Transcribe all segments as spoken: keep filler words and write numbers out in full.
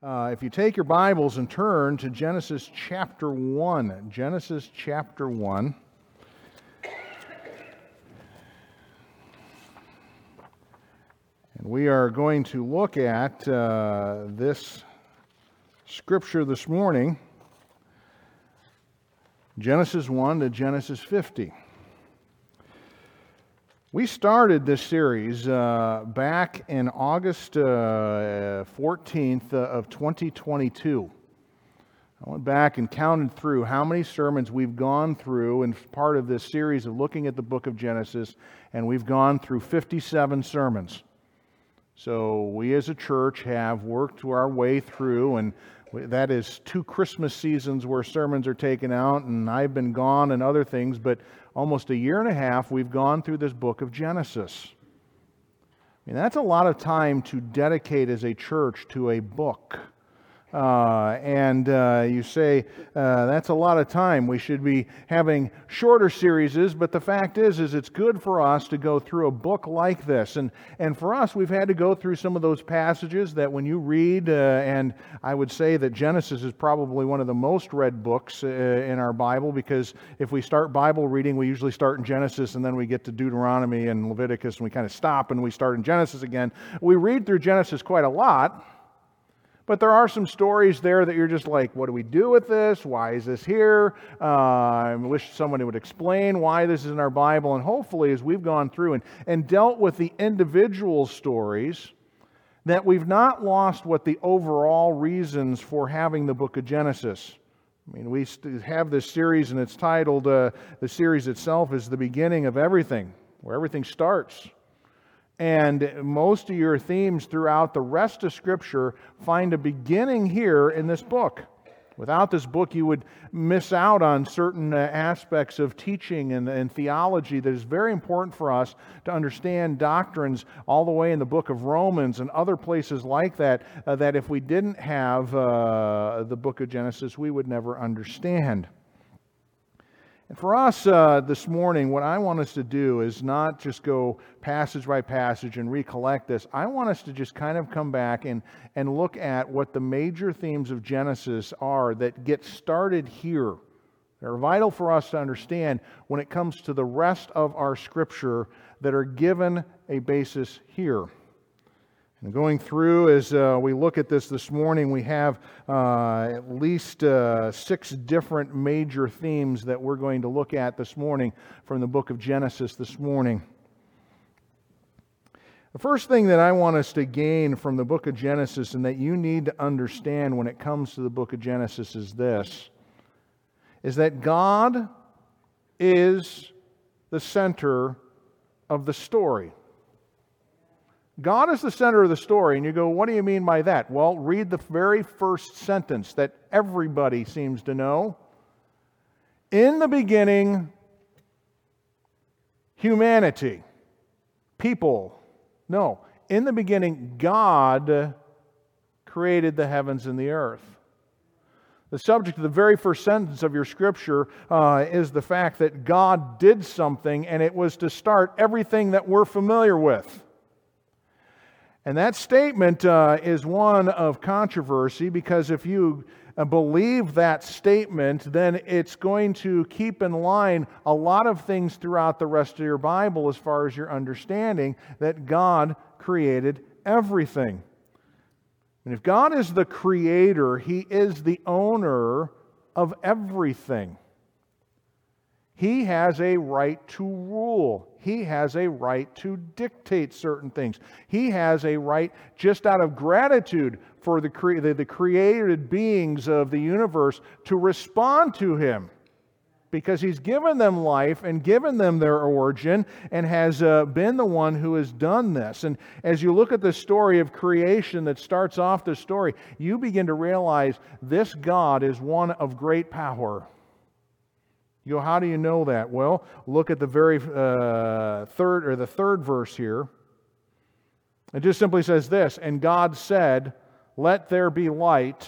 Uh, if you take your Bibles and turn to Genesis chapter one, Genesis chapter one. And we are going to look at uh, this scripture this morning, Genesis one to Genesis fifty. We started this series uh, back in August uh, fourteenth of twenty twenty-two. I went back and counted through how many sermons we've gone through in part of this series of looking at the book of Genesis, and we've gone through fifty-seven sermons. So we as a church have worked our way through, and that is two Christmas seasons where sermons are taken out, and I've been gone and other things, but almost a year and a half we've gone through this book of Genesis. I mean, that's a lot of time to dedicate as a church to a book. Uh, and uh, you say, uh, that's a lot of time. We should be having shorter series, but the fact is, is it's good for us to go through a book like this. And, and for us, we've had to go through some of those passages that when you read, uh, and I would say that Genesis is probably one of the most read books uh, in our Bible, because if we start Bible reading, we usually start in Genesis, and then we get to Deuteronomy and Leviticus, and we kind of stop, and we start in Genesis again. We read through Genesis quite a lot. But there are some stories there that you're just like, what do we do with this? Why is this here? Uh, I wish somebody would explain why this is in our Bible. And hopefully, as we've gone through and, and dealt with the individual stories, that we've not lost what the overall reasons for having the book of Genesis. I mean, we have this series, and it's titled, uh, the series itself is The Beginning of Everything, where everything starts. And most of your themes throughout the rest of Scripture find a beginning here in this book. Without this book, you would miss out on certain uh, aspects of teaching and, and theology that is very important for us to understand doctrines all the way in the book of Romans and other places like that, uh, that if we didn't have uh, the book of Genesis, we would never understand. And for us uh, this morning, what I want us to do is not just go passage by passage and recollect this. I want us to just kind of come back and, and look at what the major themes of Genesis are that get started here. They're vital for us to understand when it comes to the rest of our Scripture that are given a basis here. And going through, as uh, we look at this this morning, we have uh, at least uh, six different major themes that we're going to look at this morning from the book of Genesis this morning. The first thing that I want us to gain from the book of Genesis and that you need to understand when it comes to the book of Genesis is this, is that God is the center of the story. God is the center of the story, and you go, what do you mean by that? Well, read the very first sentence that everybody seems to know. In the beginning, humanity, people. No, in the beginning, God created the heavens and the earth. The subject of the very first sentence of your Scripture uh, is the fact that God did something, and it was to start everything that we're familiar with. And that statement uh, is one of controversy, because if you uh, believe that statement, then it's going to keep in line a lot of things throughout the rest of your Bible as far as your understanding that God created everything. And if God is the creator, He is the owner of everything. He has a right to rule. He has a right to dictate certain things. He has a right, just out of gratitude for the, cre- the, the created beings of the universe, to respond to Him. Because He's given them life and given them their origin and has uh, been the one who has done this. And as you look at the story of creation that starts off the story, you begin to realize this God is one of great power. You go, how do you know that? Well, look at the very uh, third or the third verse here. It just simply says this, and God said, "Let there be light."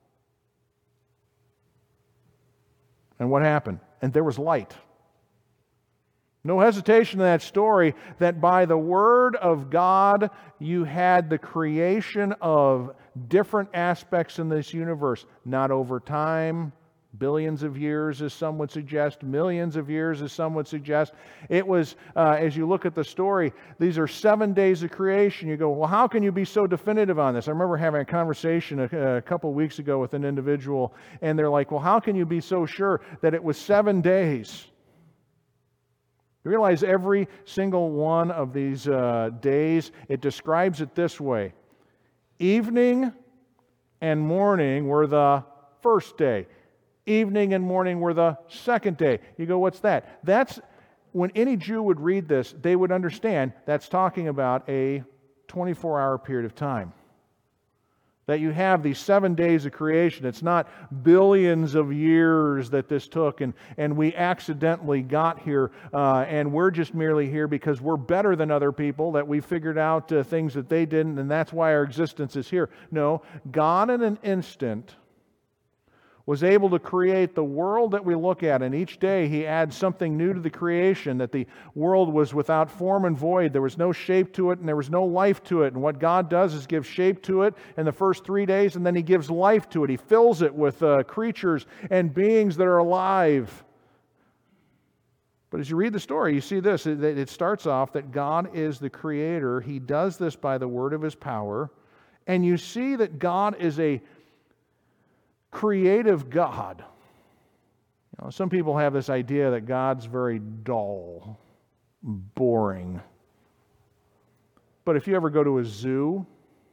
And what happened? And there was light. No hesitation in that story that by the word of God you had the creation of different aspects in this universe, not over time, billions of years, as some would suggest, millions of years, as some would suggest. It was, uh, as you look at the story, these are seven days of creation. You go, well, how can you be so definitive on this? I remember having a conversation a, a couple of weeks ago with an individual, and they're like, well, how can you be so sure that it was seven days? You realize every single one of these uh, days, it describes it this way. Evening and morning were the first day. Evening and morning were the second day. You go, what's that? That's, when any Jew would read this, they would understand that's talking about a twenty-four hour period of time. That you have these seven days of creation. It's not billions of years that this took, and, and we accidentally got here, uh, and we're just merely here because we're better than other people, that we figured out uh, things that they didn't, and that's why our existence is here. No, God in an instant was able to create the world that we look at, and each day He adds something new to the creation, that the world was without form and void. There was no shape to it, and there was no life to it. And what God does is give shape to it in the first three days, and then He gives life to it. He fills it with uh, creatures and beings that are alive. But as you read the story, you see this. It, it starts off that God is the Creator. He does this by the word of His power. And you see that God is a creative God. You know, some people have this idea that God's very dull, boring. But if you ever go to a zoo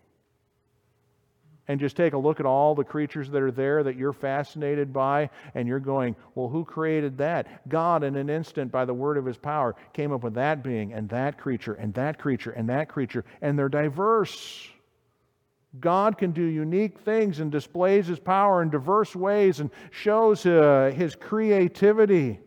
and just take a look at all the creatures that are there that you're fascinated by, and you're going, well, who created that? God, in an instant, by the word of His power, came up with that being, and that creature, and that creature, and that creature, and they're diverse. God can do unique things and displays His power in diverse ways and shows uh, His creativity.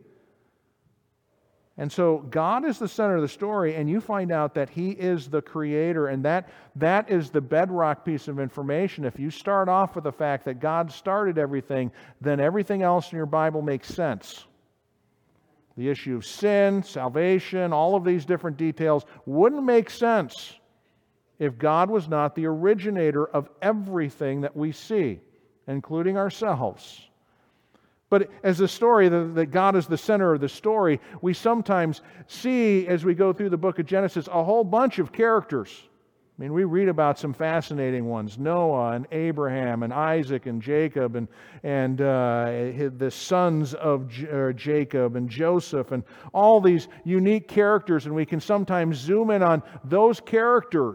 And so God is the center of the story, and you find out that He is the Creator, and that, that is the bedrock piece of information. If you start off with the fact that God started everything, then everything else in your Bible makes sense. The issue of sin, salvation, all of these different details wouldn't make sense if God was not the originator of everything that we see, including ourselves. But as the story, that God is the center of the story, we sometimes see, as we go through the book of Genesis, a whole bunch of characters. I mean, we read about some fascinating ones, Noah and Abraham and Isaac and Jacob and, and uh, the sons of J- Jacob and Joseph and all these unique characters, and we can sometimes zoom in on those characters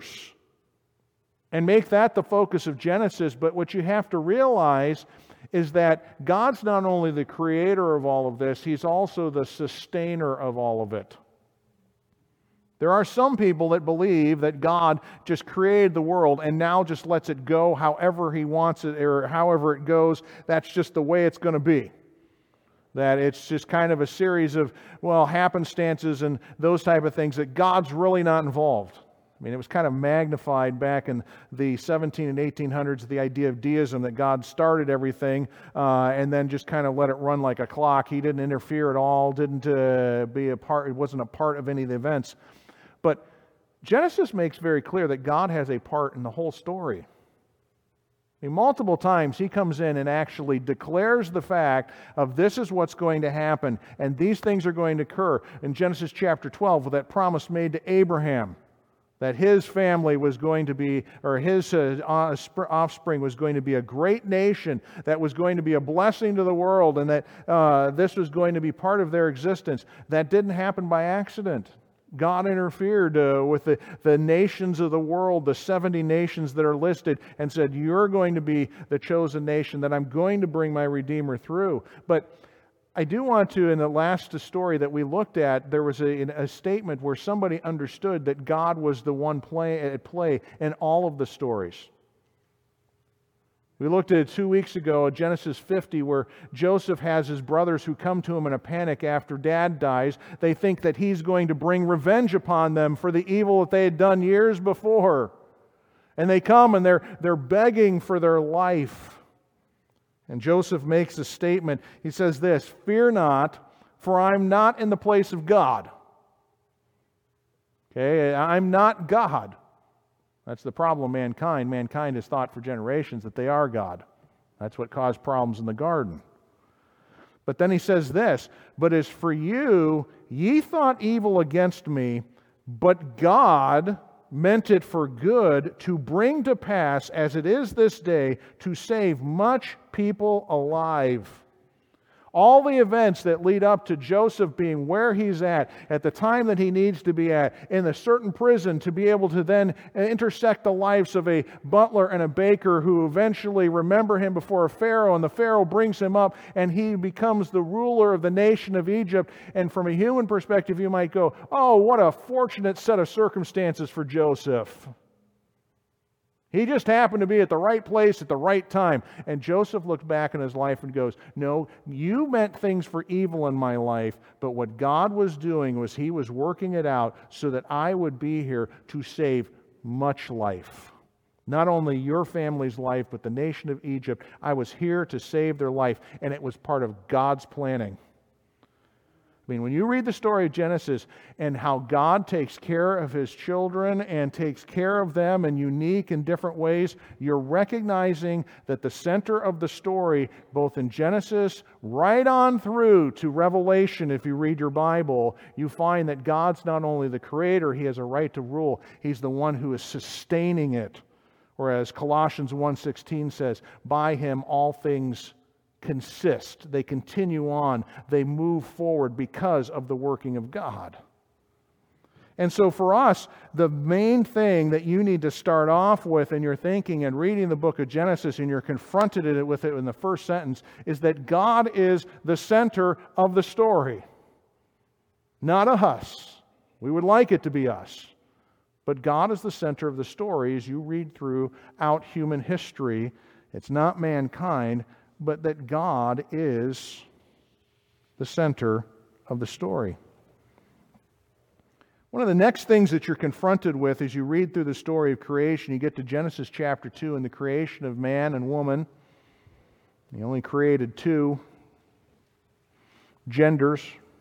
and make that the focus of Genesis. But what you have to realize is that God's not only the creator of all of this, He's also the sustainer of all of it. There are some people that believe that God just created the world and now just lets it go however He wants it, or however it goes. That's just the way it's going to be. That it's just kind of a series of, well, happenstances and those type of things, that God's really not involved. I mean, it was kind of magnified back in the seventeen and eighteen hundreds, the idea of deism, that God started everything uh, and then just kind of let it run like a clock. He didn't interfere at all, didn't uh, be a part, it wasn't a part of any of the events. But Genesis makes very clear that God has a part in the whole story. I mean, multiple times He comes in and actually declares the fact of this is what's going to happen, and these things are going to occur. In Genesis chapter twelve, with that promise made to Abraham, that his family was going to be, or his uh, offspring was going to be a great nation that was going to be a blessing to the world, and that uh, this was going to be part of their existence. That didn't happen by accident. God interfered uh, with the, the nations of the world, the seventy nations that are listed, and said, you're going to be the chosen nation that I'm going to bring my Redeemer through. But I do want to, in the last story that we looked at, there was a, a statement where somebody understood that God was the one play, at play in all of the stories. We looked at it two weeks ago, Genesis fifty, where Joseph has his brothers who come to him in a panic after Dad dies. They think that he's going to bring revenge upon them for the evil that they had done years before. And they come and they're, they're begging for their life. And Joseph makes a statement. He says this, "Fear not, for I'm not in the place of God." Okay, I'm not God. That's the problem of mankind. Mankind has thought for generations that they are God. That's what caused problems in the garden. But then he says this, "But as for you, ye thought evil against me, but God meant it for good, to bring to pass, as it is this day, to save much people alive." All the events that lead up to Joseph being where he's at, at the time that he needs to be at, in a certain prison, to be able to then intersect the lives of a butler and a baker who eventually remember him before a Pharaoh, and the Pharaoh brings him up, and he becomes the ruler of the nation of Egypt. And from a human perspective, you might go, oh, what a fortunate set of circumstances for Joseph. He just happened to be at the right place at the right time. And Joseph looked back in his life and goes, no, you meant things for evil in my life, but what God was doing was He was working it out so that I would be here to save much life. Not only your family's life, but the nation of Egypt. I was here to save their life, and it was part of God's planning. I mean, when you read the story of Genesis and how God takes care of His children and takes care of them in unique and different ways, you're recognizing that the center of the story, both in Genesis right on through to Revelation, if you read your Bible, you find that God's not only the creator, He has a right to rule. He's the one who is sustaining it. Whereas Colossians one sixteen says, by Him all things consist, they continue on, they move forward because of the working of God. And so for us, the main thing that you need to start off with in your thinking and reading the book of Genesis, and you're confronted with it in the first sentence, is that God is the center of the story. Not a us. We would like it to be us. But God is the center of the story as you read throughout human history. It's not mankind, but that God is the center of the story. One of the next things that you're confronted with as you read through the story of creation, you get to Genesis chapter two and the creation of man and woman. He only created two genders.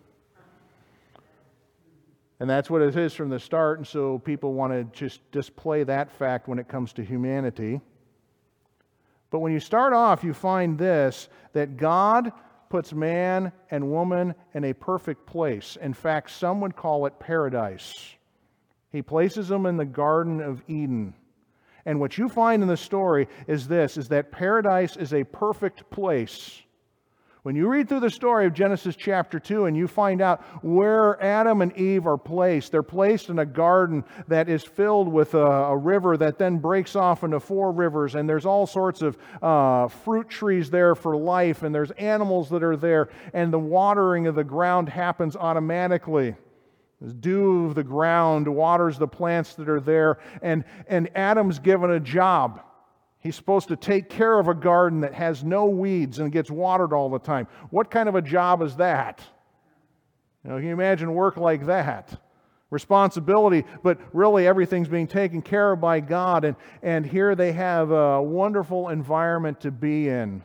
And that's what it is from the start, and so people want to just display that fact when it comes to humanity. But when you start off, you find this, that God puts man and woman in a perfect place. In fact, some would call it paradise. He places them in the Garden of Eden. And what you find in the story is this, is that paradise is a perfect place. When you read through the story of Genesis chapter two and you find out where Adam and Eve are placed, they're placed in a garden that is filled with a, a river that then breaks off into four rivers, and there's all sorts of uh, fruit trees there for life, and there's animals that are there, and the watering of the ground happens automatically. The dew of the ground waters the plants that are there, and, and Adam's given a job. He's supposed to take care of a garden that has no weeds and gets watered all the time. What kind of a job is that? You know, can you imagine work like that? Responsibility, but really everything's being taken care of by God. And, and here they have a wonderful environment to be in.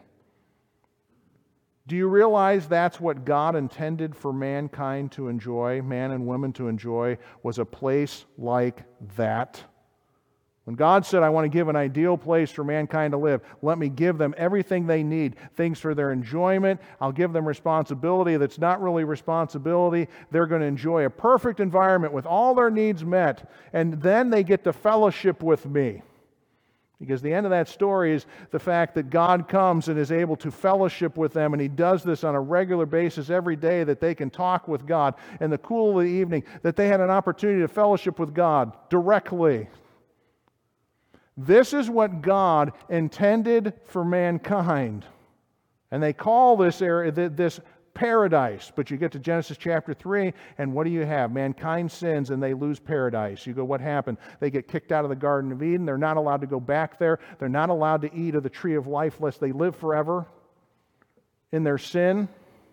Do you realize that's what God intended for mankind to enjoy, man and women to enjoy, was a place like that? When God said, I want to give an ideal place for mankind to live, let me give them everything they need, things for their enjoyment. I'll give them responsibility that's not really responsibility. They're going to enjoy a perfect environment with all their needs met, and then they get to fellowship with me. Because the end of that story is the fact that God comes and is able to fellowship with them, and He does this on a regular basis every day, that they can talk with God. In the cool of the evening, that they had an opportunity to fellowship with God directly. This is what God intended for mankind. And they call this area, this paradise. But you get to Genesis chapter three, and what do you have? Mankind sins and they lose paradise. You go, what happened? They get kicked out of the Garden of Eden. They're not allowed to go back there. They're not allowed to eat of the tree of life lest they live forever in their sin.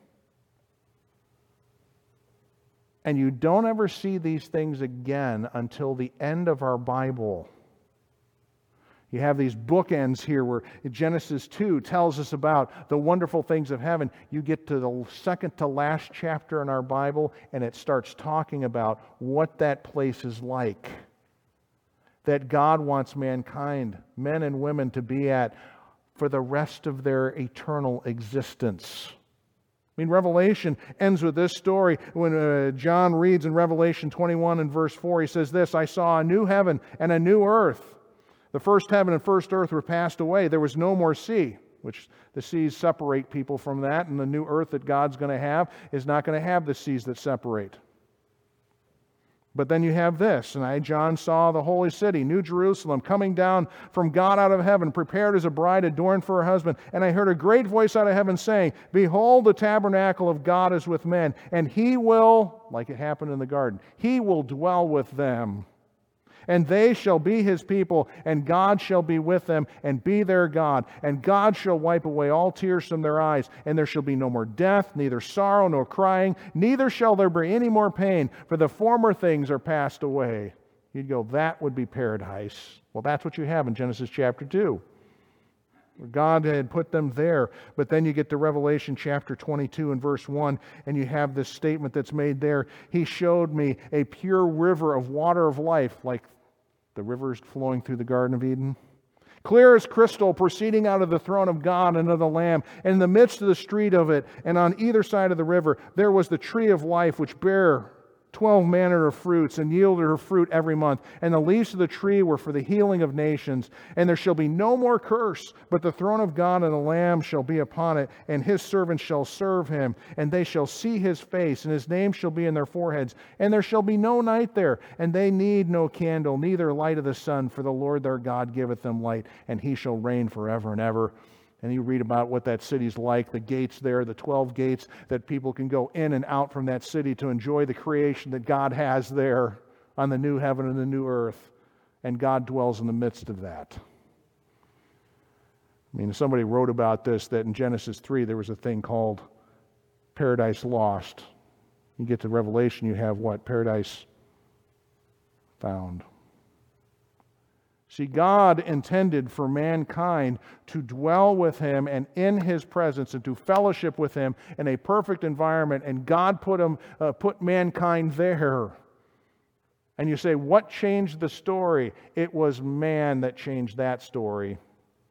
And you don't ever see these things again until the end of our Bible. You have these bookends here where Genesis two tells us about the wonderful things of heaven. You get to the second to last chapter in our Bible, and it starts talking about what that place is like. that God wants mankind, men and women, to be at for the rest of their eternal existence. I mean, Revelation ends with this story. When uh, John reads in Revelation twenty-one and verse four, he says this, I saw a new heaven and a new earth. The first heaven and first earth were passed away. There was no more sea, which the seas separate people from that, and the new earth that God's going to have is not going to have the seas that separate. But then you have this, and I, John, saw the holy city, New Jerusalem, coming down from God out of heaven, prepared as a bride adorned for her husband. And I heard a great voice out of heaven saying, Behold, the tabernacle of God is with men, and He will, like it happened in the garden, He will dwell with them. And they shall be His people, and God shall be with them, and be their God. And God shall wipe away all tears from their eyes, and there shall be no more death, neither sorrow nor crying, neither shall there be any more pain, for the former things are passed away. You'd go, that would be paradise. Well, that's what you have in Genesis chapter two. Where God had put them there. But then you get to Revelation chapter twenty-two and verse one, and you have this statement that's made there. He showed me a pure river of water of life, like the rivers flowing through the Garden of Eden, clear as crystal, proceeding out of the throne of God and of the Lamb. And in the midst of the street of it, and on either side of the river, there was the tree of life, which bare twelve manner of fruits, and yielded her fruit every month. And the leaves of the tree were for the healing of nations. And there shall be no more curse, but the throne of God and the Lamb shall be upon it, and His servants shall serve Him, and they shall see His face, and His name shall be in their foreheads. And there shall be no night there, and they need no candle, neither light of the sun, for the Lord their God giveth them light, and He shall reign forever and ever. And you read about what that city's like, the gates there, the twelve gates that people can go in and out from that city to enjoy the creation that God has there on the new heaven and the new earth. And God dwells in the midst of that. I mean, somebody wrote about this, that in Genesis three there was a thing called Paradise Lost. You get to Revelation, you have what? Paradise Found. See, God intended for mankind to dwell with Him and in His presence and to fellowship with Him in a perfect environment, and God put him, uh, put mankind there. And you say, what changed the story? It was man that changed that story.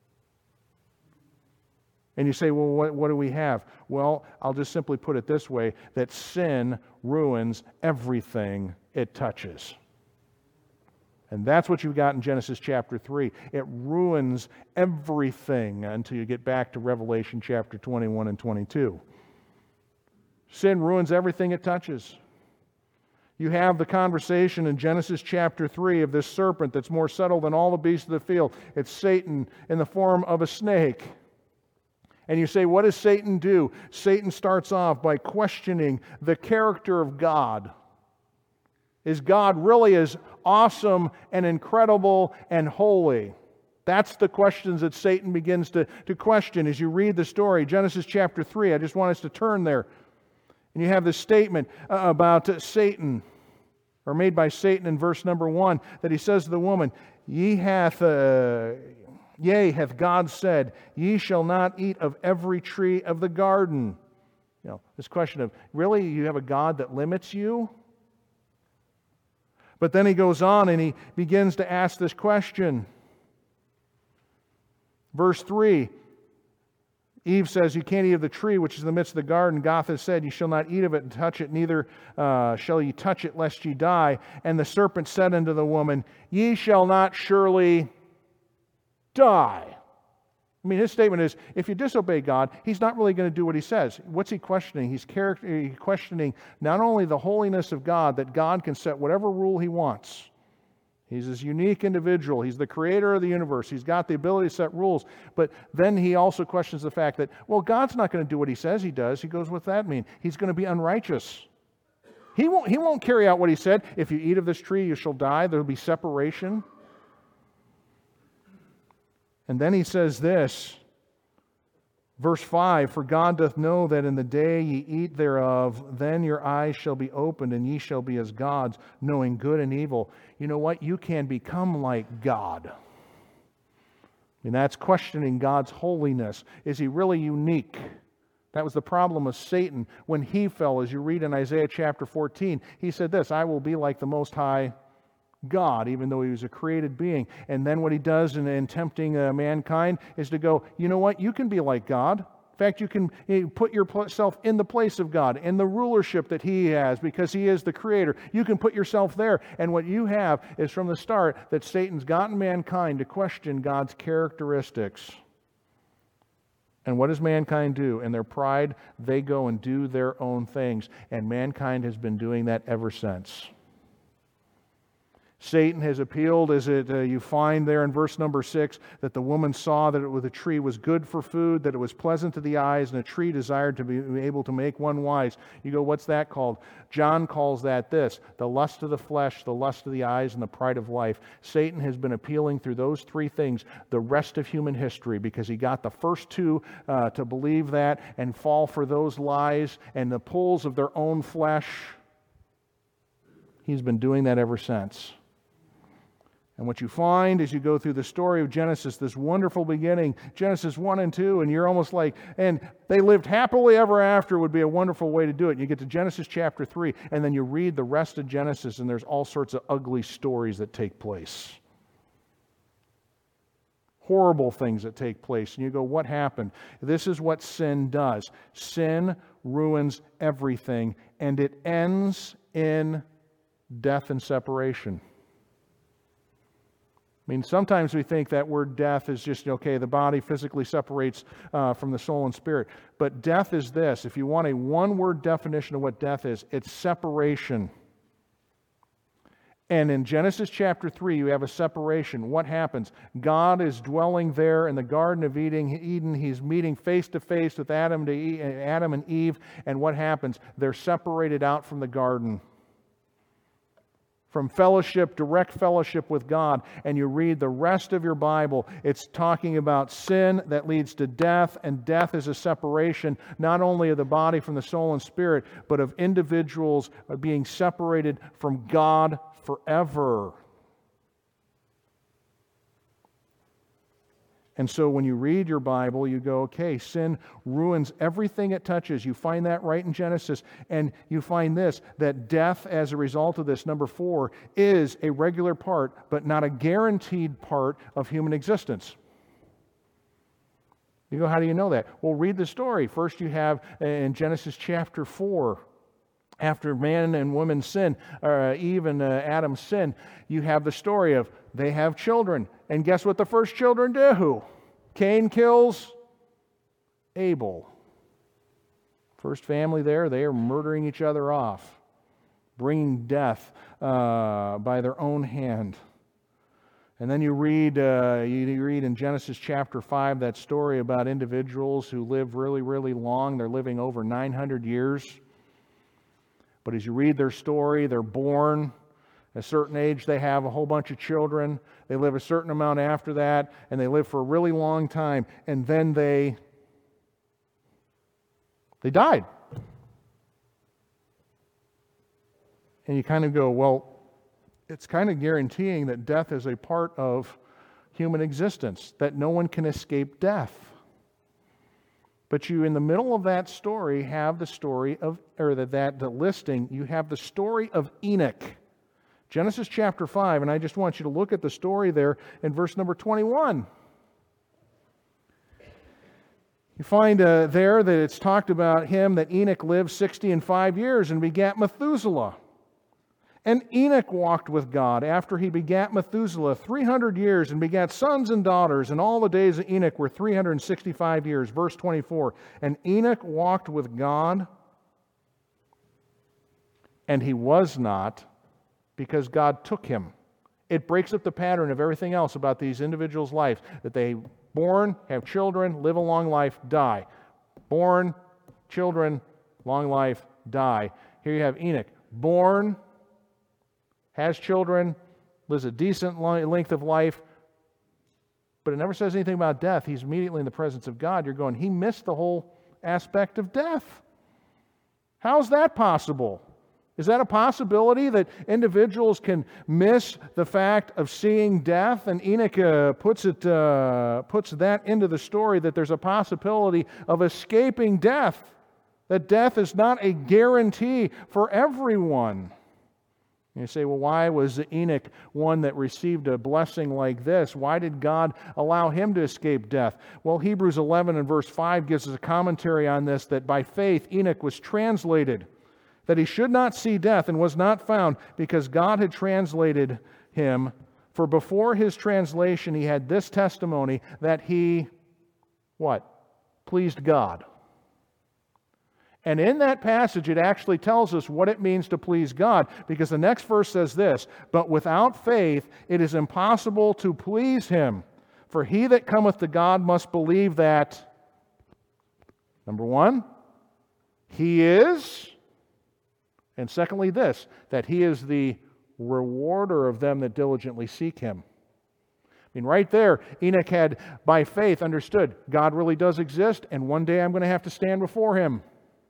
And you say, well, what, what do we have? Well, I'll just simply put it this way, that sin ruins everything it touches. And that's what you've got in Genesis chapter three. It ruins everything until you get back to Revelation chapter twenty-one and twenty-two. Sin ruins everything it touches. You have the conversation in Genesis chapter three of this serpent that's more subtle than all the beasts of the field. It's Satan in the form of a snake. And you say, what does Satan do? Satan starts off by questioning the character of God. Is God really as awesome and incredible and holy? That's the questions that Satan begins to, to question as you read the story. Genesis chapter three, I just want us to turn there. And you have this statement uh, about uh, Satan, or made by Satan in verse number one, that he says to the woman, Ye hath, uh, yea, hath God said, Ye shall not eat of every tree of the garden. You know, this question of, really, you have a God that limits you? But then he goes on and he begins to ask this question. Verse three, Eve says, You can't eat of the tree which is in the midst of the garden. God has said, You shall not eat of it and touch it, neither uh, shall ye touch it, lest ye die. And the serpent said unto the woman, Ye shall not surely die. I mean, his statement is, if you disobey God, He's not really going to do what He says. What's He questioning? He's character, questioning not only the holiness of God, that God can set whatever rule He wants. He's this unique individual. He's the creator of the universe. He's got the ability to set rules. But then he also questions the fact that, well, God's not going to do what He says He does. He goes, what's that mean? He's going to be unrighteous. He won't, he won't carry out what He said. If you eat of this tree, you shall die. There will be separation. And then he says this, verse five, For God doth know that in the day ye eat thereof, then your eyes shall be opened, and ye shall be as gods, knowing good and evil. You know what? You can become like God. I mean, that's questioning God's holiness. Is He really unique? That was the problem of Satan when he fell. As you read in Isaiah chapter fourteen, he said this, I will be like the Most High God, even though he was a created being. And then what he does in, in tempting uh, mankind is to go, you know what, you can be like God. In fact, you can you put yourself in the place of God, in the rulership that he has, because he is the creator. You can put yourself there. And what you have is from the start that Satan's gotten mankind to question God's characteristics. And what does mankind do? In their pride, they go and do their own things. And mankind has been doing that ever since. Satan has appealed, as it uh, you find there in verse number six, that the woman saw that it was, the tree was good for food, that it was pleasant to the eyes, and a tree desired to be able to make one wise. You go, what's that called? John calls that this, the lust of the flesh, the lust of the eyes, and the pride of life. Satan has been appealing through those three things the rest of human history, because he got the first two uh, to believe that and fall for those lies and the pulls of their own flesh. He's been doing that ever since. And what you find as you go through the story of Genesis, this wonderful beginning, Genesis one and two, and you're almost like, and they lived happily ever after would be a wonderful way to do it. And you get to Genesis chapter three, and then you read the rest of Genesis, and there's all sorts of ugly stories that take place. Horrible things that take place. And you go, what happened? This is what sin does. Sin ruins everything, and it ends in death and separation. I mean, sometimes we think that word death is just, okay, the body physically separates uh, from the soul and spirit. But death is this. If you want a one-word definition of what death is, it's separation. And in Genesis chapter three, you have a separation. What happens? God is dwelling there in the Garden of Eden. He's meeting face to face with Adam, to Eve, Adam and Eve. And what happens? They're separated out from the garden. From fellowship, direct fellowship with God, and you read the rest of your Bible, it's talking about sin that leads to death, and death is a separation not only of the body from the soul and spirit, but of individuals being separated from God forever. And so when you read your Bible, you go, okay, sin ruins everything it touches. You find that right in Genesis. And you find this, that death as a result of this, number four, is a regular part, but not a guaranteed part of human existence. You go, how do you know that? Well, read the story. First you have in Genesis chapter four, after man and woman sin, or Eve and uh, Adam sin, you have the story of they have children. And guess what the first children do? Cain kills Abel. First family there, they are murdering each other off, bringing death uh, by their own hand. And then you read, uh, you read in Genesis chapter five that story about individuals who live really, really long. They're living over nine hundred years. But as you read their story, they're born. At a certain age, they have a whole bunch of children. They live a certain amount after that, and they live for a really long time. And then they, they died. And you kind of go, well, it's kind of guaranteeing that death is a part of human existence, that no one can escape death. But you, in the middle of that story, have the story of, or that, that the listing, you have the story of Enoch. Genesis chapter five, and I just want you to look at the story there in verse number twenty-one. You find uh, there that it's talked about him, that Enoch lived sixty and five years and begat Methuselah. And Enoch walked with God after he begat Methuselah three hundred years and begat sons and daughters, and all the days of Enoch were three hundred sixty-five years. Verse twenty-four, and Enoch walked with God, and he was not, because God took him. It breaks up the pattern of everything else about these individuals' life, that they born, have children, live a long life, die. Born, children, long life, die. Here you have Enoch, born, has children, lives a decent length of life, but it never says anything about death. He's immediately in the presence of God. You're going, he missed the whole aspect of death. How's that possible? Is that a possibility that individuals can miss the fact of seeing death? And Enoch uh, puts it, uh, puts that into the story, that there's a possibility of escaping death, that death is not a guarantee for everyone. You say, well, why was Enoch one that received a blessing like this? Why did God allow him to escape death? Well, Hebrews eleven and verse five gives us a commentary on this, that by faith Enoch was translated, that he should not see death, and was not found, because God had translated him. For before his translation he had this testimony, that he, what? Pleased God. And in that passage, it actually tells us what it means to please God, because the next verse says this, but without faith it is impossible to please Him. For he that cometh to God must believe that, number one, He is, and secondly this, that He is the rewarder of them that diligently seek Him. I mean, right there, Enoch had, by faith, understood God really does exist, and one day I'm going to have to stand before Him.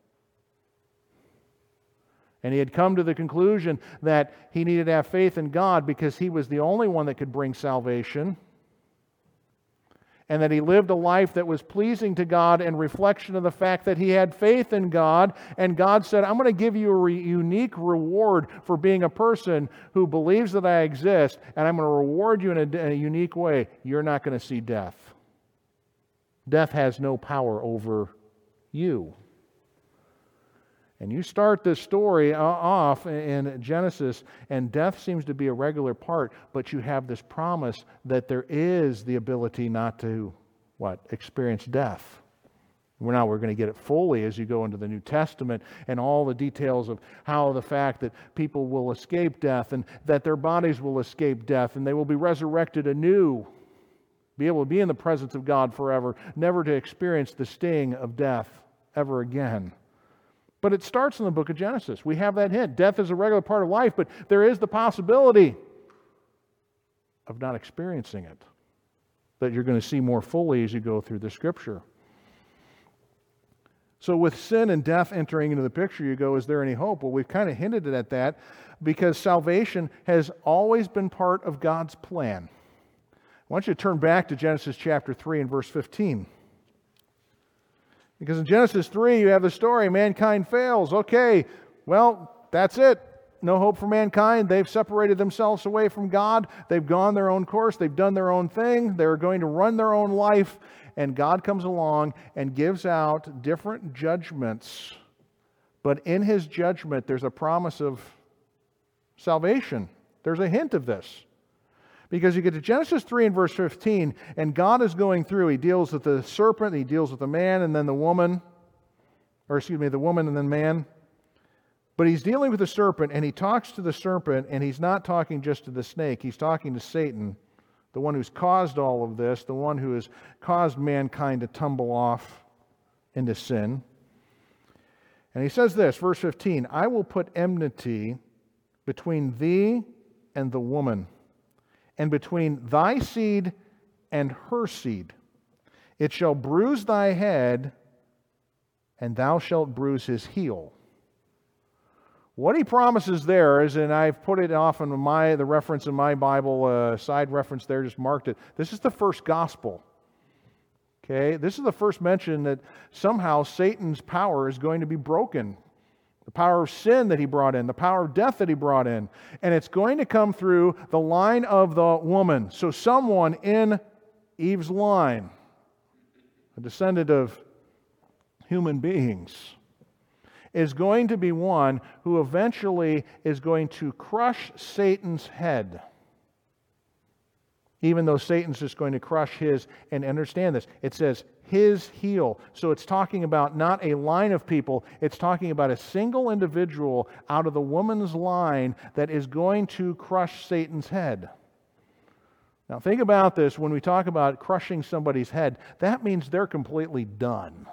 And he had come to the conclusion that he needed to have faith in God because He was the only one that could bring salvation. And that he lived a life that was pleasing to God in reflection of the fact that he had faith in God. And God said, I'm going to give you a re- unique reward for being a person who believes that I exist, and I'm going to reward you in a, in a unique way. You're not going to see death. Death has no power over you. And you start this story off in Genesis, and death seems to be a regular part, but you have this promise that there is the ability not to, what, experience death. We're now we're going to get it fully as you go into the New Testament, and all the details of how the fact that people will escape death, and that their bodies will escape death, and they will be resurrected anew, be able to be in the presence of God forever, never to experience the sting of death ever again. But it starts in the book of Genesis. We have that hint. Death is a regular part of life, but there is the possibility of not experiencing it that you're going to see more fully as you go through the Scripture. So with sin and death entering into the picture, you go, is there any hope? Well, we've kind of hinted at that because salvation has always been part of God's plan. I want you to turn back to Genesis chapter three and verse fifteen. Because in Genesis three, you have the story, mankind fails. Okay, well, that's it. No hope for mankind. They've separated themselves away from God. They've gone their own course. They've done their own thing. They're going to run their own life. And God comes along and gives out different judgments. But in His judgment, there's a promise of salvation. There's a hint of this. Because you get to Genesis three and verse fifteen, and God is going through. He deals with the serpent, He deals with the man, and then the woman. Or excuse me, the woman and then man. But He's dealing with the serpent, and He talks to the serpent, and He's not talking just to the snake. He's talking to Satan, the one who's caused all of this, the one who has caused mankind to tumble off into sin. And He says this, verse fifteen, I will put enmity between thee and the woman, and between thy seed and her seed. It shall bruise thy head, and thou shalt bruise his heel. What He promises there is, and I've put it off in my the reference in my Bible, uh, side reference there, just marked it. This is the first gospel. Okay, this is the first mention that somehow Satan's power is going to be broken. The power of sin that he brought in, the power of death that he brought in. And it's going to come through the line of the woman. So someone in Eve's line, a descendant of human beings, is going to be one who eventually is going to crush Satan's head. Even though Satan's just going to crush his, and understand this, it says his heel. So it's talking about not a line of people, it's talking about a single individual out of the woman's line that is going to crush Satan's head. Now think about this, when we talk about crushing somebody's head, that means they're completely done.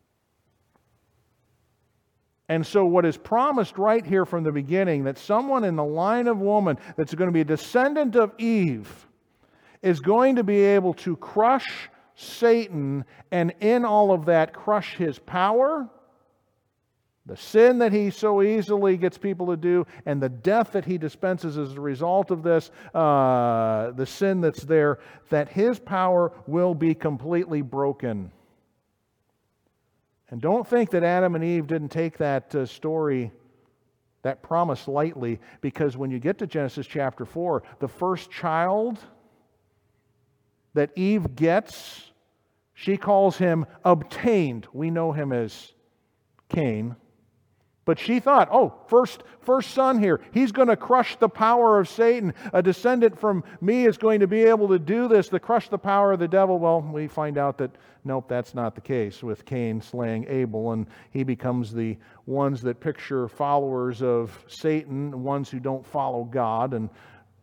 And so what is promised right here from the beginning, that someone in the line of woman that's going to be a descendant of Eve is going to be able to crush Satan, and in all of that crush his power, the sin that he so easily gets people to do, and the death that he dispenses as a result of this, uh, the sin that's there, that his power will be completely broken. And don't think that Adam and Eve didn't take that uh, story that promise lightly, because when you get to Genesis chapter four, the first child that Eve gets, she calls him obtained. We know him as Cain. But she thought, oh, first, first son here, he's going to crush the power of Satan. A descendant from me is going to be able to do this, to crush the power of the devil. Well, we find out that, nope, that's not the case, with Cain slaying Abel, and he becomes the ones that picture followers of Satan, ones who don't follow God. And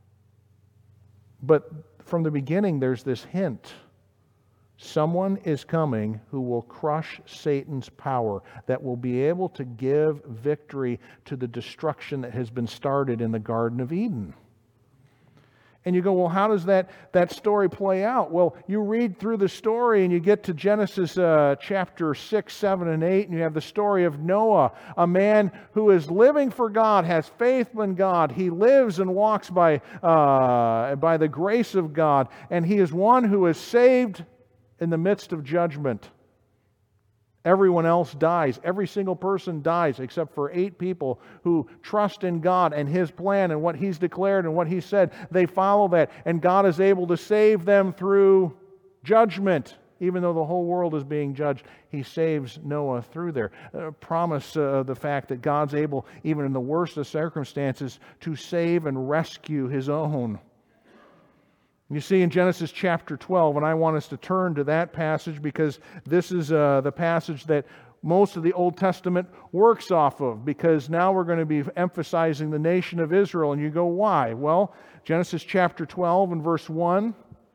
but from the beginning, there's this hint. Someone is coming who will crush Satan's power, that will be able to give victory to the destruction that has been started in the Garden of Eden. And you go, well, how does that, that story play out? Well, you read through the story and you get to Genesis uh, chapter six, seven, and eight, and you have the story of Noah, a man who is living for God, has faith in God. He lives and walks by, uh, by the grace of God, and he is one who is saved in the midst of judgment. Everyone else dies. Every single person dies except for eight people who trust in God and His plan and what He's declared and what He said. They follow that, and God is able to save them through judgment. Even though the whole world is being judged, He saves Noah through there. Uh, promise uh, the fact that God's able, even in the worst of circumstances, to save and rescue His own. You see in Genesis chapter twelve, and I want us to turn to that passage because this is uh, the passage that most of the Old Testament works off of, because now we're going to be emphasizing the nation of Israel. And you go, why? Well, Genesis chapter twelve and verse one,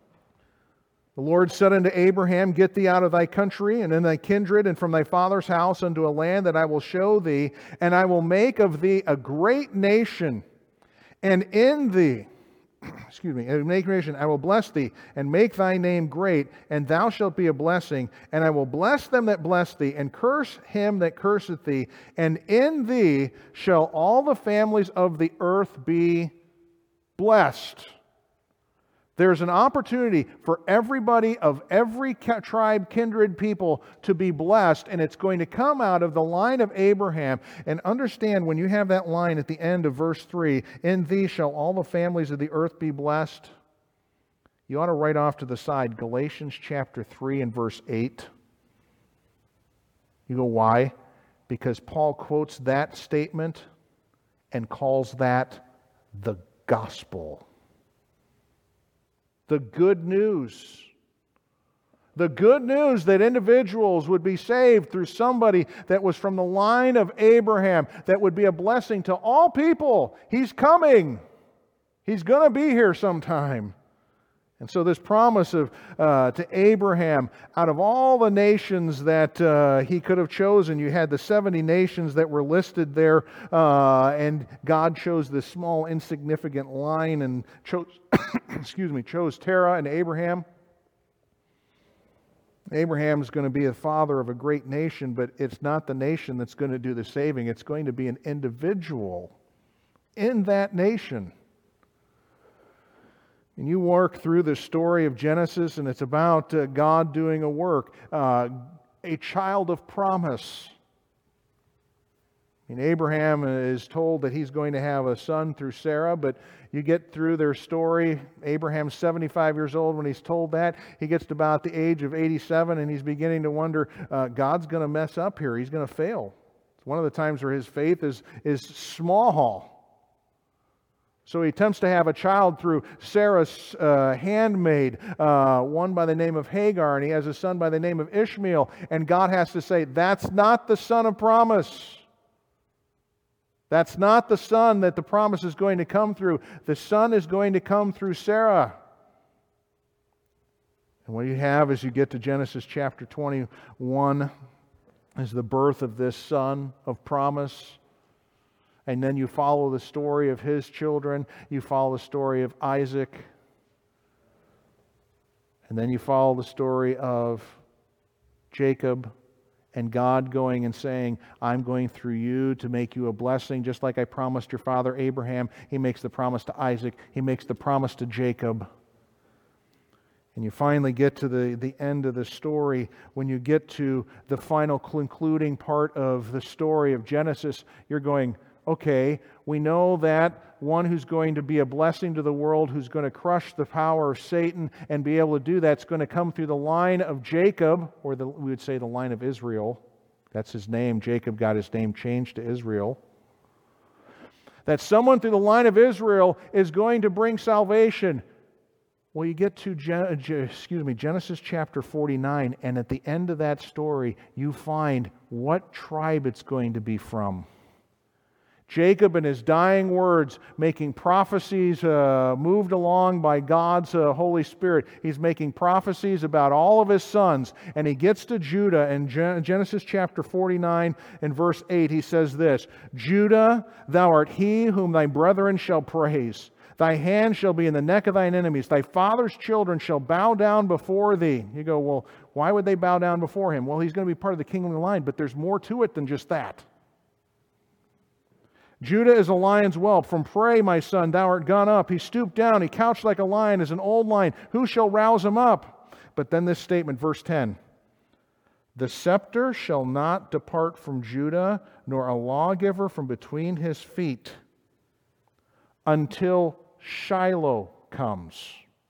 the Lord said unto Abraham, Get thee out of thy country, and in thy kindred, and from thy father's house, unto a land that I will show thee, and I will make of thee a great nation, and in thee excuse me, and make nation, I will bless thee, and make thy name great, and thou shalt be a blessing, and I will bless them that bless thee, and curse him that curseth thee, and in thee shall all the families of the earth be blessed. There's an opportunity for everybody of every tribe, kindred, people to be blessed, and it's going to come out of the line of Abraham. And understand, when you have that line at the end of verse three, in thee shall all the families of the earth be blessed, you ought to write off to the side Galatians chapter three and verse eight. You go, why? Because Paul quotes that statement and calls that the gospel. The good news. The good news that individuals would be saved through somebody that was from the line of Abraham, that would be a blessing to all people. He's coming. He's going to be here sometime. And so this promise of uh, to Abraham, out of all the nations that uh, he could have chosen, you had the seventy nations that were listed there, uh, and God chose this small, insignificant line and chose, excuse me, chose Terah and Abraham. Abraham is going to be the father of a great nation, but it's not the nation that's going to do the saving. It's going to be an individual in that nation. And you work through the story of Genesis, and it's about uh, God doing a work, uh, a child of promise. I mean, Abraham is told that he's going to have a son through Sarah, but you get through their story. Abraham's seventy-five years old when he's told that. He gets to about the age of eighty-seven, and he's beginning to wonder, uh, God's going to mess up here. He's going to fail. It's one of the times where his faith is, is small. So he attempts to have a child through Sarah's uh, handmaid, uh, one by the name of Hagar, and he has a son by the name of Ishmael. And God has to say, that's not the son of promise. That's not the son that the promise is going to come through. The son is going to come through Sarah. And what you have as you get to Genesis chapter twenty-one is the birth of this son of promise. And then you follow the story of his children. You follow the story of Isaac. And then you follow the story of Jacob and God going and saying, I'm going through you to make you a blessing, just like I promised your father Abraham. He makes the promise to Isaac. He makes the promise to Jacob. And you finally get to the, the end of the story. When you get to the final concluding part of the story of Genesis, you're going, Okay, we know that one who's going to be a blessing to the world, who's going to crush the power of Satan and be able to do that, is going to come through the line of Jacob, or the, we would say the line of Israel. That's his name. Jacob got his name changed to Israel. That someone through the line of Israel is going to bring salvation. Well, you get to Gen- excuse me, Genesis chapter forty-nine, and at the end of that story, you find what tribe it's going to be from. Jacob, in his dying words, making prophecies uh, moved along by God's uh, Holy Spirit. He's making prophecies about all of his sons. And he gets to Judah in Gen- Genesis chapter forty-nine and verse eight. He says this, Judah, thou art he whom thy brethren shall praise. Thy hand shall be in the neck of thine enemies. Thy father's children shall bow down before thee. You go, well, why would they bow down before him? Well, he's going to be part of the kingly line, but there's more to it than just that. Judah is a lion's whelp. From prey, my son, thou art gone up. He stooped down. He couched like a lion, as an old lion. Who shall rouse him up? But then this statement, verse ten. The scepter shall not depart from Judah, nor a lawgiver from between his feet, until Shiloh comes.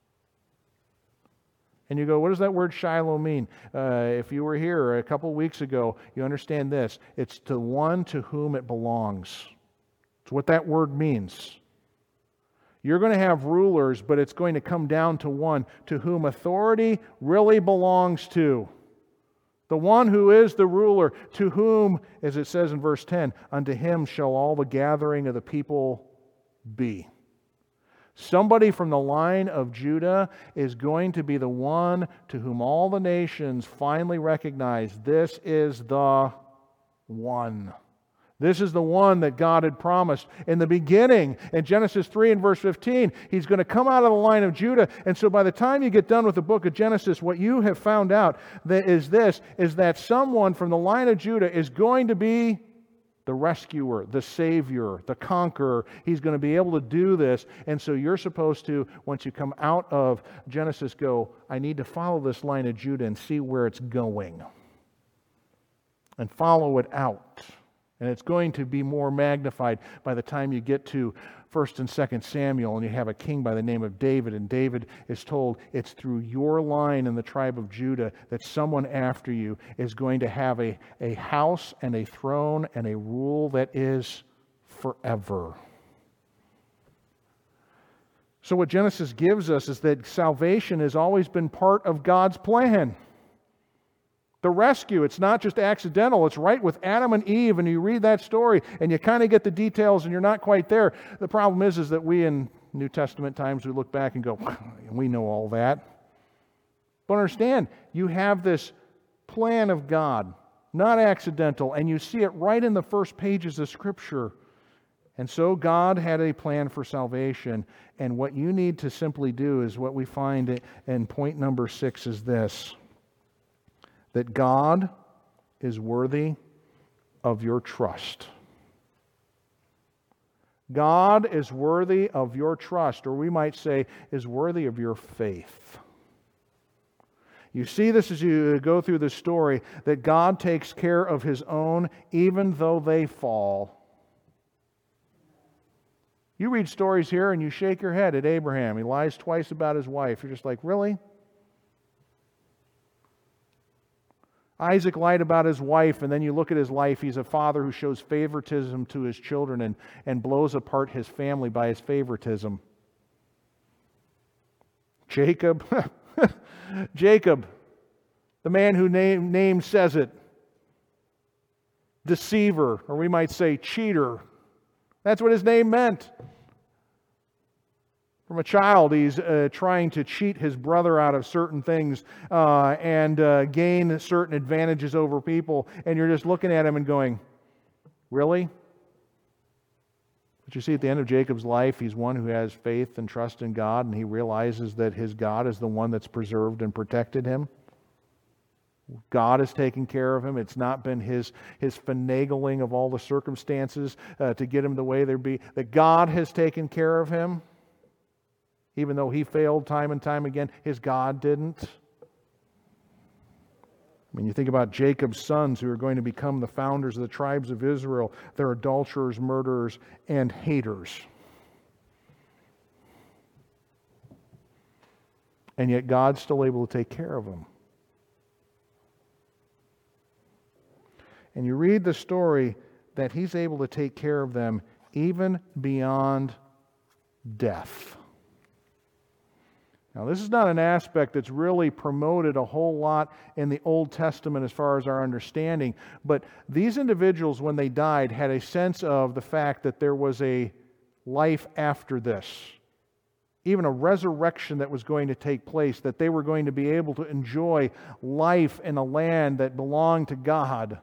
And you go, what does that word Shiloh mean? Uh, if you were here a couple weeks ago, you understand this. It's to one to whom it belongs. It's what that word means. You're going to have rulers, but it's going to come down to one to whom authority really belongs to. The one who is the ruler, to whom, as it says in verse ten, unto him shall all the gathering of the people be. Somebody from the line of Judah is going to be the one to whom all the nations finally recognize this is the one. This is the one that God had promised in the beginning. In Genesis three and verse fifteen, He's going to come out of the line of Judah. And so by the time you get done with the book of Genesis, what you have found out that is this, is that someone from the line of Judah is going to be the rescuer, the savior, the conqueror. He's going to be able to do this. And so you're supposed to, once you come out of Genesis, go, I need to follow this line of Judah and see where it's going. And follow it out. And it's going to be more magnified by the time you get to First and Second Samuel, and you have a king by the name of David, and David is told it's through your line in the tribe of Judah that someone after you is going to have a, a house and a throne and a rule that is forever. So what Genesis gives us is that salvation has always been part of God's plan. The rescue, it's not just accidental. It's right with Adam and Eve, and you read that story, and you kind of get the details, and you're not quite there. The problem is, is that we in New Testament times, we look back and go, we know all that. But understand, you have this plan of God, not accidental, and you see it right in the first pages of Scripture. And so God had a plan for salvation, and what you need to simply do is what we find in point number six is this. That God is worthy of your trust. God is worthy of your trust, or we might say, is worthy of your faith. You see this as you go through the story, that God takes care of His own even though they fall. You read stories here and you shake your head at Abraham. He lies twice about his wife. You're just like, really? Isaac lied about his wife, and then you look at his life. He's a father who shows favoritism to his children and, and blows apart his family by his favoritism. Jacob, Jacob, the man whose name, name says it, deceiver, or we might say cheater. That's what his name meant. From a child, he's uh, trying to cheat his brother out of certain things uh, and uh, gain certain advantages over people. And you're just looking at him and going, really? But you see, at the end of Jacob's life, he's one who has faith and trust in God, and he realizes that his God is the one that's preserved and protected him. God has taken care of him. It's not been his, his finagling of all the circumstances uh, to get him the way there be. That God has taken care of him. Even though he failed time and time again, his God didn't. When you think about Jacob's sons who are going to become the founders of the tribes of Israel, they're adulterers, murderers, and haters. And yet God's still able to take care of them. And you read the story that He's able to take care of them even beyond death. Now, this is not an aspect that's really promoted a whole lot in the Old Testament as far as our understanding, but these individuals, when they died, had a sense of the fact that there was a life after this, even a resurrection that was going to take place, that they were going to be able to enjoy life in a land that belonged to God.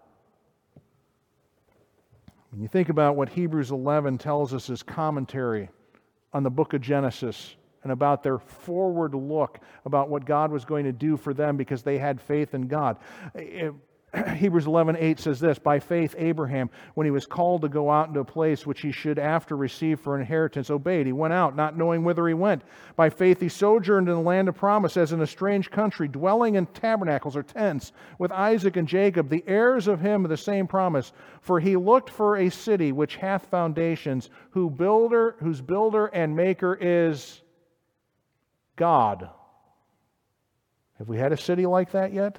When you think about what Hebrews eleven tells us as commentary on the book of Genesis, and about their forward look about what God was going to do for them because they had faith in God. Hebrews eleven eight says this, by faith Abraham, when he was called to go out into a place which he should after receive for inheritance, obeyed. He went out, not knowing whither he went. By faith he sojourned in the land of promise as in a strange country, dwelling in tabernacles or tents with Isaac and Jacob, the heirs of him of the same promise. For he looked for a city which hath foundations, whose builder, whose builder and maker is God. Have we had a city like that yet?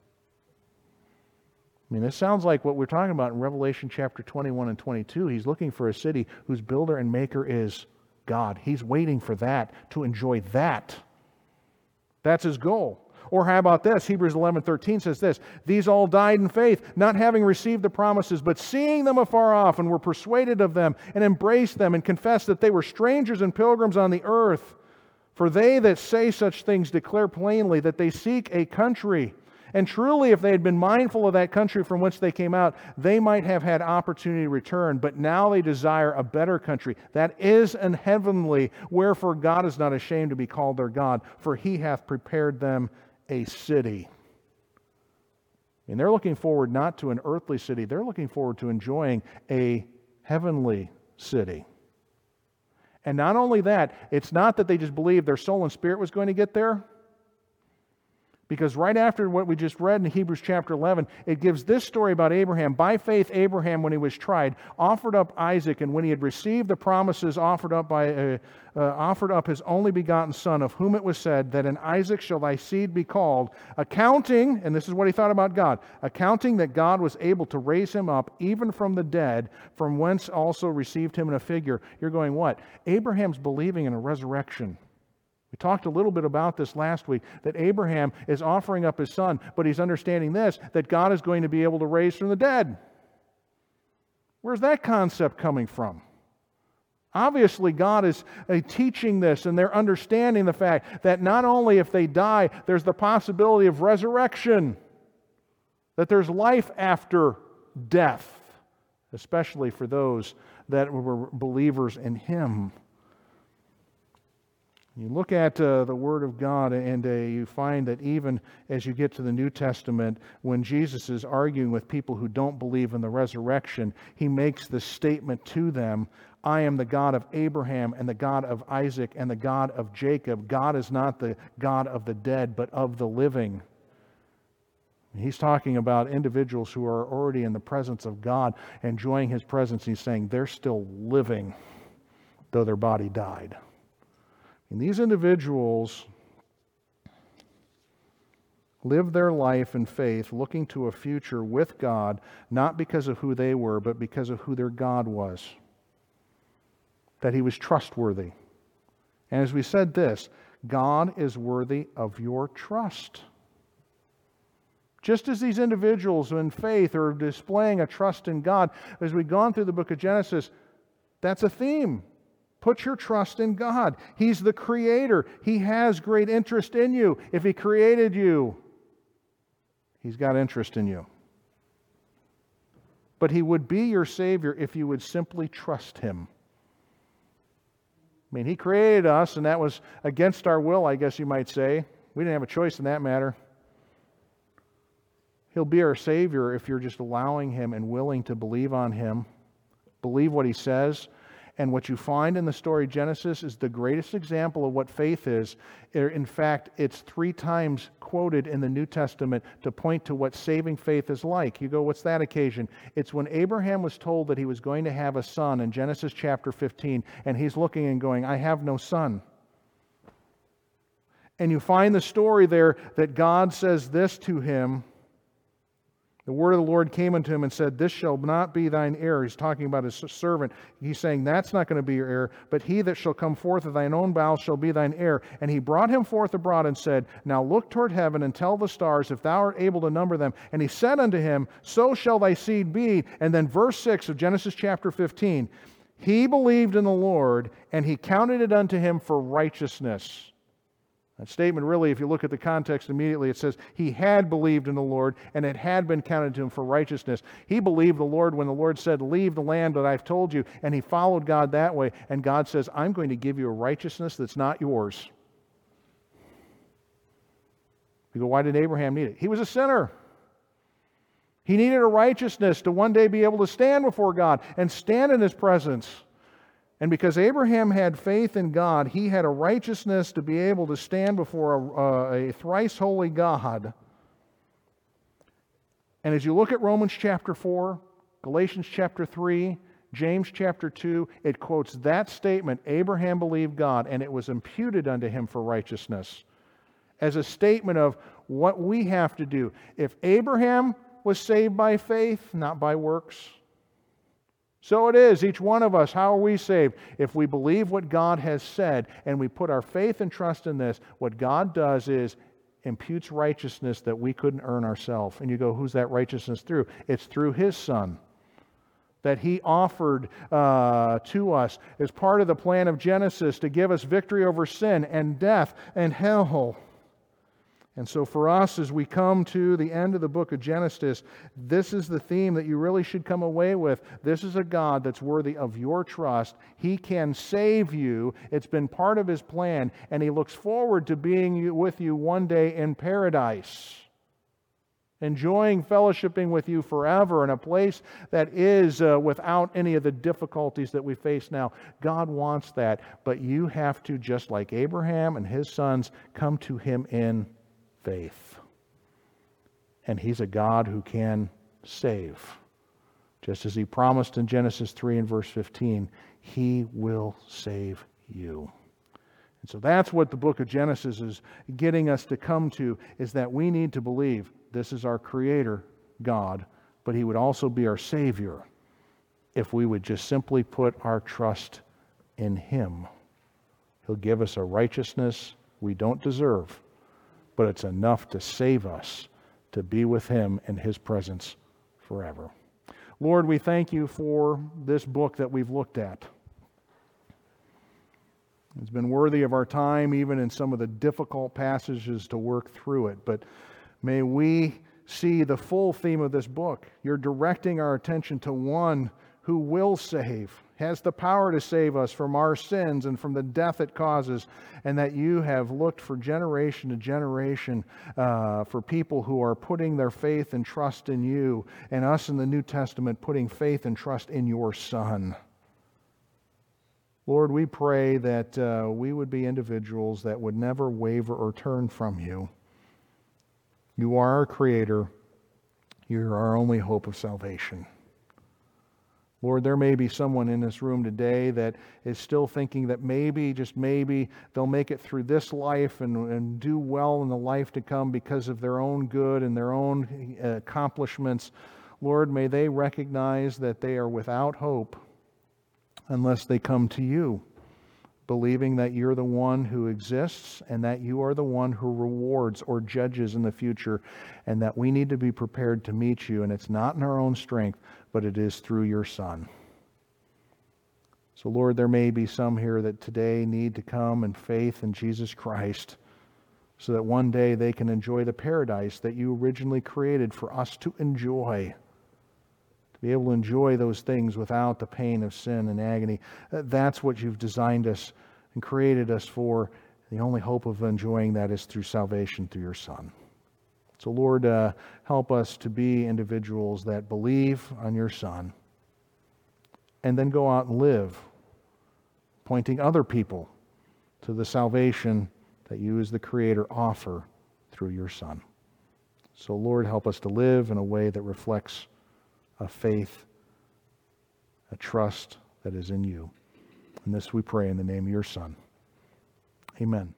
I mean, this sounds like what we're talking about in Revelation chapter twenty-one and twenty-two. He's looking for a city whose builder and maker is God. He's waiting for that, to enjoy that. That's his goal. Or how about this? Hebrews eleven thirteen says this, these all died in faith, not having received the promises, but seeing them afar off, and were persuaded of them, and embraced them, and confessed that they were strangers and pilgrims on the earth. For they that say such things declare plainly that they seek a country. And truly, if they had been mindful of that country from which they came out, they might have had opportunity to return. But now they desire a better country, that is an heavenly, wherefore God is not ashamed to be called their God, for He hath prepared them a city. And they're looking forward not to an earthly city, they're looking forward to enjoying a heavenly city. And not only that, it's not that they just believed their soul and spirit was going to get there. Because right after what we just read in Hebrews chapter eleven, it gives this story about Abraham. By faith, Abraham, when he was tried, offered up Isaac, and when he had received the promises, offered up by uh, uh, offered up his only begotten son, of whom it was said that in Isaac shall thy seed be called, accounting, and this is what he thought about God, accounting that God was able to raise him up even from the dead, from whence also received him in a figure. You're going, what? Abraham's believing in a resurrection. We talked a little bit about this last week, that Abraham is offering up his son, but he's understanding this, that God is going to be able to raise from the dead. Where's that concept coming from? Obviously, God is uh, teaching this, and they're understanding the fact that not only if they die, there's the possibility of resurrection, that there's life after death, especially for those that were believers in Him. You look at uh, the Word of God, and uh, you find that even as you get to the New Testament, when Jesus is arguing with people who don't believe in the resurrection, He makes this statement to them, I am the God of Abraham and the God of Isaac and the God of Jacob. God is not the God of the dead, but of the living. He's talking about individuals who are already in the presence of God, enjoying His presence. He's saying they're still living, though their body died. And these individuals lived their life in faith, looking to a future with God, not because of who they were, but because of who their God was. That He was trustworthy. And as we said this, God is worthy of your trust. Just as these individuals in faith are displaying a trust in God, as we've gone through the book of Genesis, that's a theme. Put your trust in God. He's the Creator. He has great interest in you. If He created you, He's got interest in you. But He would be your Savior if you would simply trust Him. I mean, He created us, and that was against our will, I guess you might say. We didn't have a choice in that matter. He'll be our Savior if you're just allowing Him and willing to believe on Him, believe what He says, And what you find in the story of Genesis is the greatest example of what faith is. In fact, it's three times quoted in the New Testament to point to what saving faith is like. You go, what's that occasion? It's when Abraham was told that he was going to have a son in Genesis chapter fifteen, and he's looking and going, I have no son. And you find the story there that God says this to him. The word of the Lord came unto him and said, This shall not be thine heir. He's talking about his servant. He's saying, that's not going to be your heir, but he that shall come forth of thine own bowels shall be thine heir. And he brought him forth abroad and said, Now look toward heaven and tell the stars, if thou art able to number them. And he said unto him, So shall thy seed be. And then verse six of Genesis chapter fifteen, He believed in the Lord, and he counted it unto him for righteousness. That statement really, if you look at the context immediately, it says he had believed in the Lord and it had been counted to him for righteousness. He believed the Lord when the Lord said, leave the land that I've told you, and he followed God that way. And God says, I'm going to give you a righteousness that's not yours. You go, why did Abraham need it? He was a sinner. He needed a righteousness to one day be able to stand before God and stand in His presence. And because Abraham had faith in God, he had a righteousness to be able to stand before a, a thrice holy God. And as you look at Romans chapter four, Galatians chapter three, James chapter two, it quotes that statement, Abraham believed God, and it was imputed unto him for righteousness, as a statement of what we have to do. If Abraham was saved by faith, not by works, so it is, each one of us. How are we saved? If we believe what God has said and we put our faith and trust in this, what God does is imputes righteousness that we couldn't earn ourselves. And you go, who's that righteousness through? It's through His Son that He offered uh, to us as part of the plan of Genesis to give us victory over sin and death and hell. And so for us, as we come to the end of the book of Genesis, this is the theme that you really should come away with. This is a God that's worthy of your trust. He can save you. It's been part of His plan, and He looks forward to being with you one day in paradise, enjoying fellowshipping with you forever in a place that is uh, without any of the difficulties that we face now. God wants that, but you have to, just like Abraham and his sons, come to Him in faith. And He's a God who can save. Just as He promised in Genesis three and verse fifteen, He will save you. And so that's what the book of Genesis is getting us to come to, is that we need to believe this is our Creator, God, but He would also be our Savior if we would just simply put our trust in Him. He'll give us a righteousness we don't deserve, but it's enough to save us to be with Him in His presence forever. Lord, we thank You for this book that we've looked at. It's been worthy of our time, even in some of the difficult passages to work through it. But may we see the full theme of this book. You're directing our attention to one who will save, has the power to save us from our sins and from the death it causes, and that You have looked for generation to generation uh, for people who are putting their faith and trust in You, and us in the New Testament putting faith and trust in Your Son. Lord, we pray that uh, we would be individuals that would never waver or turn from You. You are our Creator. You're our only hope of salvation. Lord, there may be someone in this room today that is still thinking that maybe, just maybe, they'll make it through this life and, and do well in the life to come because of their own good and their own accomplishments. Lord, may they recognize that they are without hope unless they come to You, believing that You're the one who exists and that You are the one who rewards or judges in the future, and that we need to be prepared to meet You, and it's not in our own strength, but it is through Your Son. So Lord, there may be some here that today need to come in faith in Jesus Christ so that one day they can enjoy the paradise that You originally created for us to enjoy. To be able to enjoy those things without the pain of sin and agony. That's what You've designed us and created us for. The only hope of enjoying that is through salvation through Your Son. So Lord, uh, help us to be individuals that believe on Your Son and then go out and live pointing other people to the salvation that you as the Creator offer through your Son. So Lord, help us to live in a way that reflects a faith, a trust that is in you. And this we pray in the name of your Son. Amen.